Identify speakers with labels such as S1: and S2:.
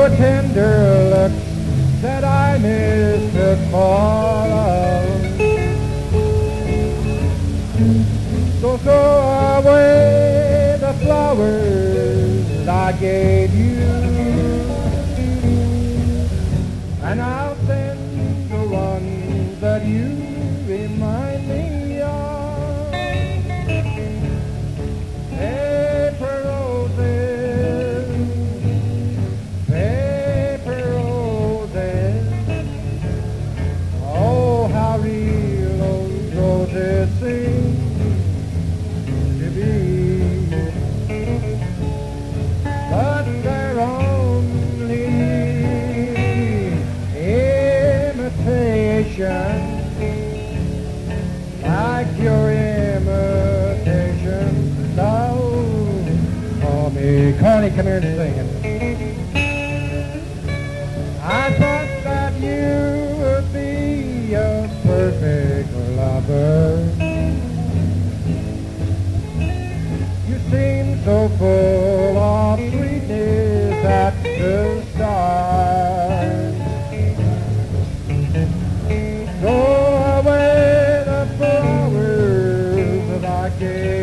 S1: your tender looks that I mistook for love. So throw away the flowers that I gave you, and I'll send the ones that you remind me of. Paper roses, paper roses, oh how real those roses seem to be, but they're only imitation, like your imitation love. Call me, Connie, come here and sing it. I thought that you would be a perfect lover. You seem so full of sweetness at the start. Throw away the flowers that I gave